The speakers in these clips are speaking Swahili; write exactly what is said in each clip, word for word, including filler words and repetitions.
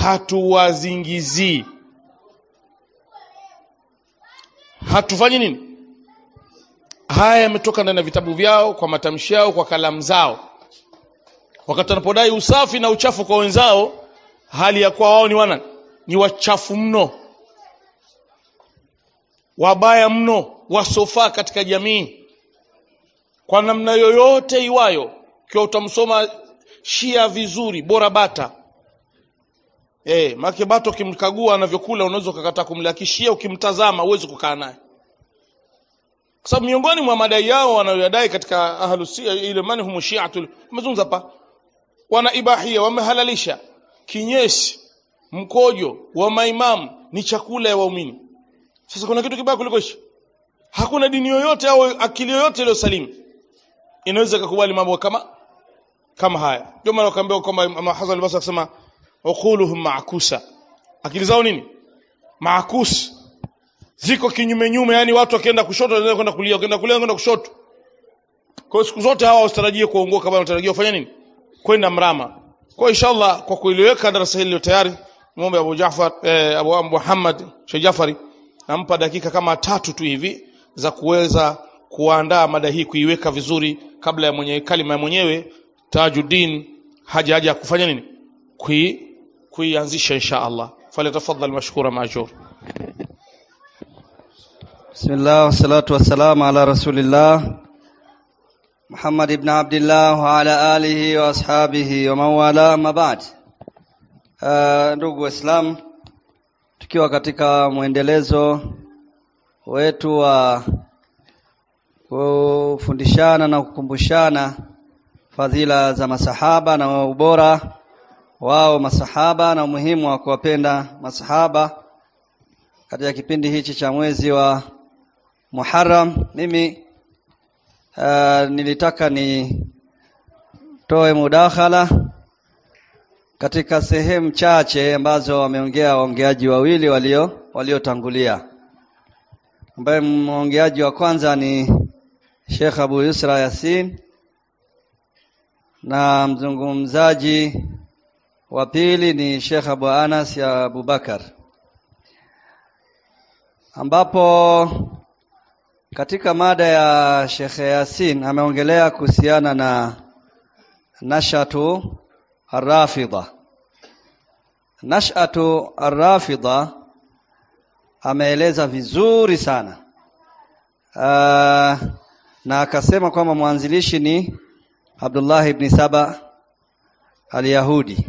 hatuwazingizii. Hatufanyi nini? Haya yametoka ndani ya vitabu vyao, kwa matamshi yao, kwa kalamu zao. Wakati wanapodai usafi na uchafu kwa wenzao, hali ya kwa wao ni wana ni wachafu mno, wabaya mno, wasofaa katika jamii kwa namna yoyote iwayo. Kwa utamsoma Shia vizuri, bora bata eh make bato kimkagua anavyokula unaweza kukataa kumlaki. Shia ukimtazama uweze kukaa naye, kwa sababu miongoni mwa madai yao wanayodai katika ahlusia ile manhum shi'atul mazunza pa wana ibahia, wamehalalisha kinyesi, mkojo wa maimamu ni chakula ya waumini. Sasa kuna kitu kibaya kuliko hicho? Hakuna dini yoyote au akili yoyote ile salimu inaweza kukubali mambo kama kama haya. Ndio maana wakaambia kwamba Hasan al-Basri akasema uquluhum ma'kusa, akili zao nini? Ma'kus, ziko kinyume nyume. Yani watu wakienda kushoto wanaenda kwenda kulia, wakienda kulia wanaenda kushoto. Kwa siku zote hawa wasitarajie kuongoka, kama wanatarajia kufanya nini? Kwenda mrama. Kwa inshallah, kwa kueleweka darasa hili tayari, muombe Abu Jaafar eh, Abu Muhammad Sheikh Jafari nampa dakika kama tatu tu hivi za kuweza kuandaa mada hii, kuiweka vizuri kabla ya mwenye kalima mwenyewe Tajuddin haja haja kufanya nini? Kui kuianzisha insha Allah. Falyatafadhal mashkura maajur. Bismillah wassalatu wassalamu ala rasulillah Muhammad ibn Abdullah wa ala alihi wa ashabihi wa mawala ma ba'd. Uh, ndugu Waislamu, tukiwa katika muendelezo wetu wa kufundishana na kukumbushana fadhila za masahaba na ubora wao masahaba na umuhimu wa kuwapenda masahaba katika kipindi hichi cha mwezi wa Muharram, mimi uh, nilitaka ni toe mudakhala katika sehemu chache ambazo wameongea waongeaji wawili walio waliotangulia. Ambaye mwongeaji wa kwanza ni Sheikh Abu Yusra Yasin na mzungumzaji wa pili ni Sheikh Abu Anas ya Abu Bakar, ambapo katika mada ya Sheikh Yasin ameongelea kuhusiana na nashatu ar-Rafidha. Nashatu ar-Rafidha ameeleza vizuri sana. Uh, na akasema kwamba mwanzilishi ni Abdullah ibn Saba al-Yahudi.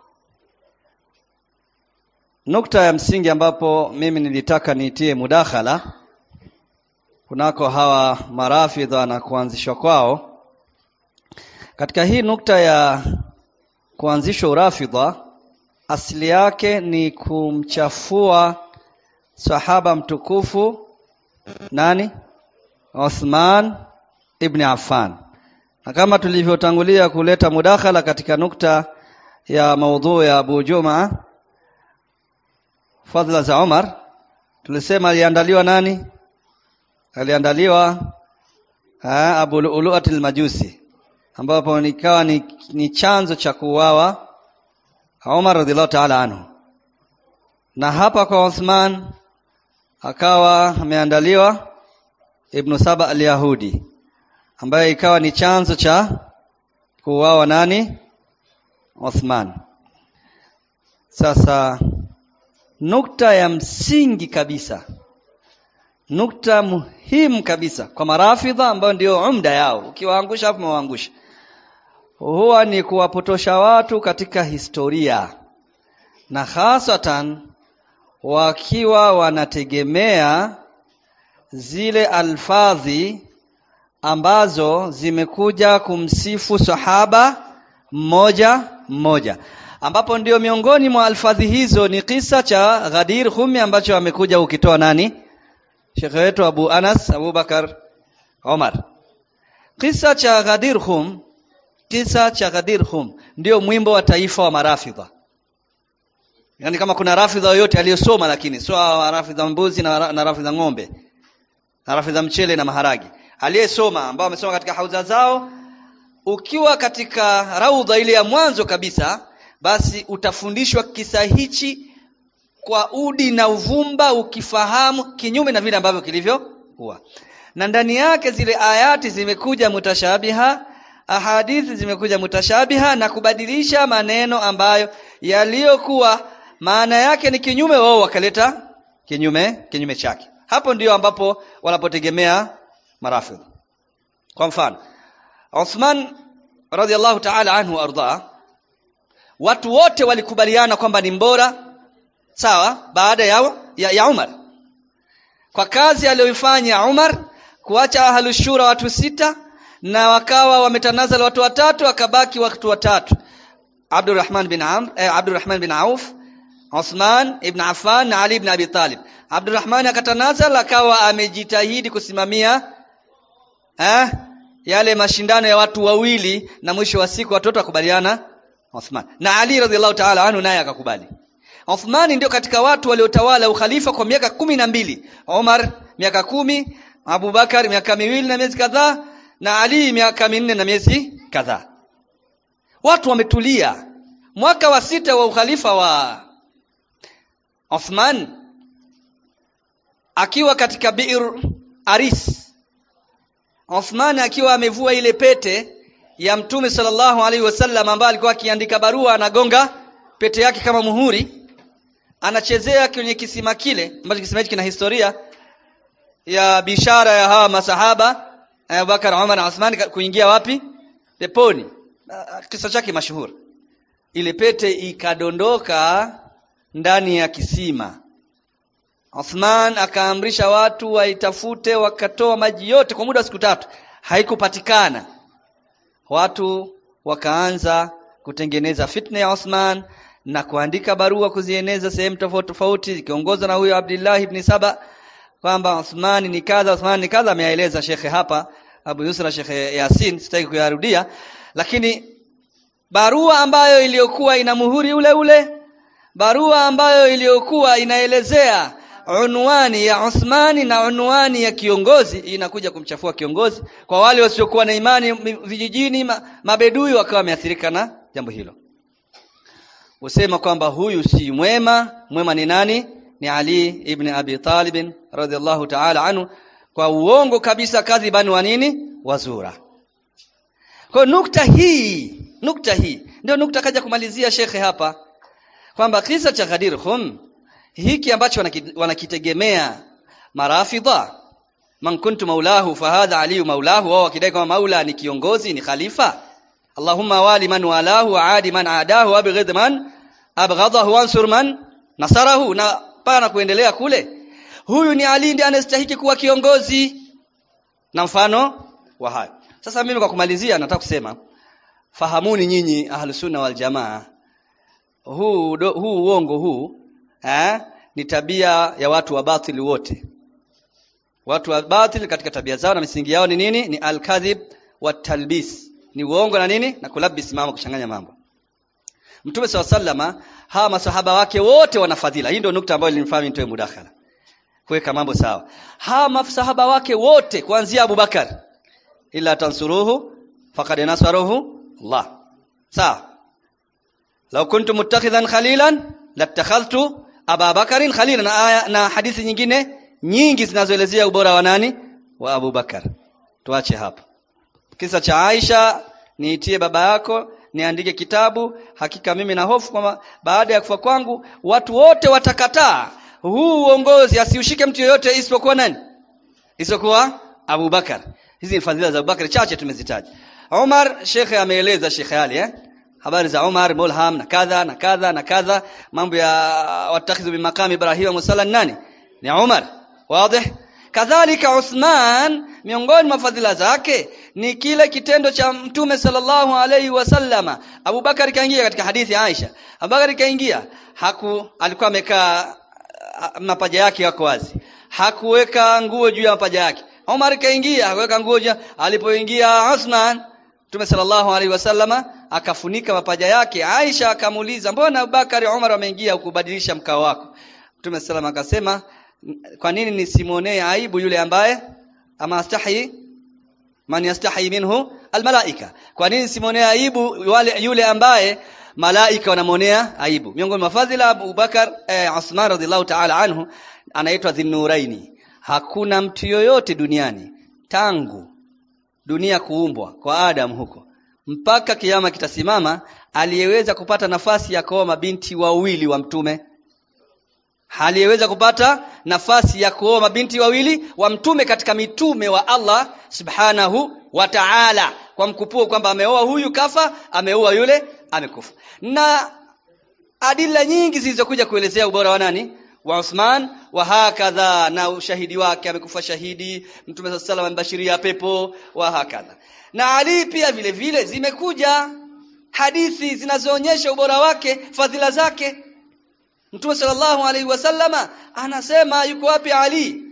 Nukta ya msingi ambapo mimi nilitaka niitie mudakhala kunako hawa marafidha na kuanzishwa kwao. Katika hii nukta ya kuanzishwa urafidha, asili yake ni kumchafua sahaba mtukufu nani? Uthman ibn Affan. Na kama tulivyotangulia kuleta mudakhala katika nukta ya maudhu ya Abu Juma fadhila za Umar, tulisema aliandaliwa nani? Aliandaliwa ha, Abu Lu'lu'at al-Majusi, ambapo nikawa ni, ni chanzo cha kuuawa Umar radhiallahu ta'ala anhu. Na hapa kwa Uthman akawa ameandaliwa Ibn Saba al-Yahudi, ambaye ikawa ni chanzo cha kuuawa nani? Uthman. Sasa nukta ya msingi kabisa, nukta muhimu kabisa kwa marafidha ambao ndio umda yao, ukiwaangusha hapo mwaangusha, huwa ni kuwapotosha watu katika historia, na hasatan wakiwa wanategemea zile alfadhi ambazo zimekuja kumsifu sahaba mmoja mmoja, ambapo ndio miongoni mwa alfadhi hizo ni kisa cha Ghadir Khum ambacho amekuja ukitoa nani? Sheikh wetu Abu Anas Abu Bakar Umar. Kisa cha Ghadir Khum, kisa cha Ghadir Khum ndio mwimbo wa taifa wa marafidha. Yaani kama kuna rafidha yoyote aliyosoma, lakini sio rafidha mbuzi na, na rafidha ng'ombe na rafidha mchele na maharagi, aliyesoma ambao amesoma katika hauza zao, ukiwa katika raudha ile ya mwanzo kabisa basi utafundishwa kisa hichi kwa udi na uvumba, ukifahamu kinyume na vile ambavyo kilivyo huwa. Na ndani yake zile ayati zimekuja mutashabiha, ahadithi zimekuja mutashabiha, na kubadilisha maneno ambayo yaliyokuwa maana yake ni kinyume, wao wakaleta kinyume kinyume chake. Hapo ndio ambapo wanapotegemea marafidh. Kwa mfano, Uthman radhiallahu ta'ala anhu arda, watu wote walikubaliana kwamba ni mbora, sawa, baada ya, ya, ya Umar, kwa kazi aliyoifanya Umar kuacha ahlus shura watu sita, na wakawa wametanazala watu watatu, akabaki watu watatu, Abdurrahman bin Amr eh, Abdurrahman bin Auf, Uthman ibn Affan na Ali ibn Abi Talib. Abdurrahman akatanazala, akawa amejitahidi kusimamia eh yale mashindano ya watu wawili, na mwisho wa siku watoto wakubaliana Uthman, na Ali radhiallahu ta'ala anhu naye akakubali. Uthman ndio katika watu waliotawala ukhalifa kwa miaka kumi na mbili, Umar miaka kumi, Abu Bakar miaka miwili na miezi kadhaa, na Ali miaka minne na miezi kadhaa. Watu wametulia. Mwaka wa sita wa ukhalifa wa Uthman, akiwa katika Bi'r Aris, Uthman akiwa amevua ile pete ya Mtume sallallahu alaihi wasallam ambaye alikuwa akiandika barua, anagonga pete yake kama muhuri, anachezea kwenye kisima kile ambacho kisima hiki kina historia ya bishara ya hawa masahaba Abu Bakar, Umar na Uthman kuingia wapi? Peponi. Kisa chake mashuhuri. Ile pete ikadondoka ndani ya kisima. Uthman akaamrisha watu waitafute, wakatoa maji yote kwa muda wa siku tatu, haikupatikana. Watu wakaanza kutengeneza fitna ya Uthman na kuandika barua kuzieneza sehemu tofauti tofauti, zikiongozwa na huyo Abdullah ibn Saba, kwamba Uthman ni kadha, Uthman ni kadha. Ameeleza shekhe hapa Abu Yusra, Shekhe Yasin, sitaki kuyarudia, lakini barua ambayo iliyokuwa ina muhuri ule ule, barua ambayo iliyokuwa inaelezea unwani ya Uthmani na unwani ya kiongozi, inakuja kumchafua kiongozi. Kwa wale wasiokuwa na imani vijijini, mabedui wakawa wameathirika na jambo hilo, usema kwamba huyu si mwema. Mwema ni nani? Ni Ali ibn Abi Talib radhiallahu ta'ala anhu, kwa uongo kabisa, kadhiban wa nini, wazura. Kwa nukta hii, nukta hii ndio nukta kaja kumalizia shekhe hapa, kwamba kisa cha Ghadir Khum hiki ambacho wanakitegemea marafidha, man kuntu maulahu fahadha Ali maulahu, wao wakidai kama maula ni kiongozi, ni khalifa. Allahumma wali man walahu wa adi man adahu abghid man abghadahu wansur man nasarahu, na pana kuendelea kule. Huyu ni Ali ndiye anastahili kuwa kiongozi, na mfano wa hayo. Sasa mimi kwa kumalizia nataka kusema, fahamuni nyinyi ahlus sunna wal jamaa, huu do, huu uongo huu eh ni tabia ya watu wa batili wote. Watu wa batili katika tabia zao na misingi yao ni nini? Ni al-kadhib wa talbis, ni uongo na nini, na kulabisi mambo, kuchanganya mambo. Mtume sallallahu alaihi wasallam, hawa masahaba wake wote wana fadhila. Hii ndio nukta ambayo nilimfahamu nitoe mudakhala, kuweka mambo sawa. Hawa masahaba wake wote kuanzia Abu Bakar, illa tansuruhu faqad nasarahu Allah, sawa. Law kuntu muttakhidhan khalilan latakhadhtu Abu Bakarin khalilan, na aya na hadithi nyingine nyingi zinazoelezea ubora wa nani, wa Abu Bakar. Tuache hapa. Kisa cha Aisha, niitie baba yako niandike kitabu, hakika mimi na hofu kwamba baada ya kufa kwangu watu wote watakataa huu uongozi, asiushike mtu yoyote isipokuwa nani, isipokuwa Abu Bakar. Hizi ni fadhila za Abu Bakar, chache tumezitaja. Umar, shekhe ameeleza, Sheikh Ali eh habari za Umar, mulham na kadha na kadha na kadha, mambo ya watakhidhu bimakami Ibrahim musalla nani, ni Umar, wazi. Kadhalika Uthman, miongoni mwa fadhila zake ni kile kitendo cha Mtume sallallahu alaihi wasallama. Abu Bakar kaingia katika hadithi ya Aisha, Abu Bakar kaingia, haku alikuwa amekaa mapaja yake yako wazi, hakuweka nguo juu ya mapaja yake. Umar kaingia, hakuweka nguo juu. Alipoingia Uthman, Mtume sallallahu alaihi wasallama akafunika mapaja yake. Aisha akamuuliza, mbona Abu Bakar Umar wameingia ukubadilisha mkao wako? Mtume sallallahu akasema, kwa nini nisimuonee aibu yule ambaye ama astahi man yastahi minhu almalaika, kwa nini simuonee aibu wale yule ambaye malaika wanamonea aibu. Miongoni mwa fadhila Abu Bakar eh, Uthman radhiallahu ta'ala anhu anaitwa Dhinnuraini. Hakuna mtu yoyote duniani tangu dunia kuumbwa kwa Adam huko mpaka kiyama kitasimama aliyeweza kupata nafasi ya kuoa mabinti wawili wa mtume. Aliyeweza kupata nafasi ya kuoa mabinti wawili wa mtume katika mitume wa Allah subhanahu wa ta'ala, kwa mkupuo kwamba ameoa huyu kafa, ameoa yule amekufa. Na adila nyingi zilizokuja kuelezea ubora wa nani? Wa Uthman. Wa hakadha, na ushahidi wake, amekufa shahidi, mtume sallallahu alayhi wasallam ambashiria pepo, wa hakadha. Na Ali pia vile vile zimekuja hadithi zinazoonyesha ubora wake, fadhila zake. Mtume sallallahu alaihi wasallama anasema yuko wapi Ali?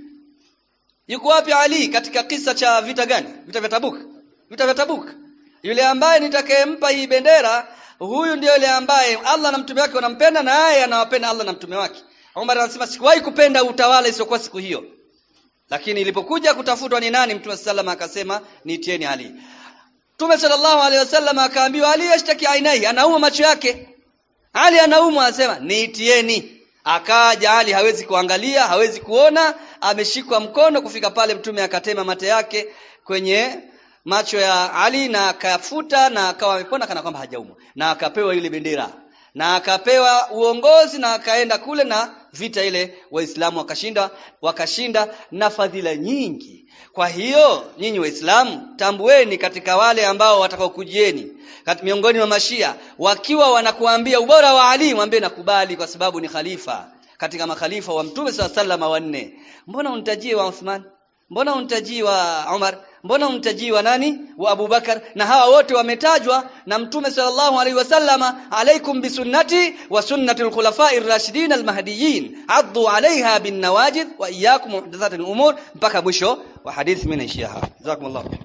Yuko wapi Ali katika kisa cha vita gani? Vita vya Tabuk. Vita vya Tabuk. Yule ambaye nitakayempa hii bendera, huyu ndio yule ambaye Allah na mtume wake wanampenda na yeye anawapenda Allah na mtume wake. Umar anasema sikuwahi kupenda utawala isiyokuwa siku hiyo. Lakini ilipokuja kutafutwa ni nani, Mtume sallallahu akasema niitieni Ali. Mtume sallallahu alaihi wasallam akaambiwa Ali yashtaki ainai, anauma macho yake. Ali anaumwa, anasema niitieni. Akaja Ali, hawezi kuangalia, hawezi kuona, ameshikwa mkono. Kufika pale Mtume akatema mate yake kwenye macho ya Ali na akafuta, na akawa amepona kana kwamba hajaumwa, na akapewa ile bendera na akapewa uongozi na akaenda kule, na vita ile Waislamu wakashinda, wakashinda na fadhila nyingi. Kwa hiyo nyinyi Waislamu tambueni katika wale ambao watakaokujieni kati miongoni mwa mashia wakiwa wanakuambia ubora wa Ali, mwambie nakubali kwa sababu ni khalifa katika makhalifa wa Mtume sallallahu alaihi wasallam wanne. Mbona unitajie wa Uthman? Mbona unitajie wa Umar? Mbona unitajie wa nani? Wa Abu Bakar? Na hawa wote wametajwa na Mtume sallallahu alaihi wasallama, alaikum bisunnati wa sunnati al-khulafa'ir rashidin al-mahdiyyin, addu 'alayha bin nawajid wa iyyakum muhdathatil umur, mpaka mwisho wa hadithi. Mimi naishia hapa. Jazakumullah.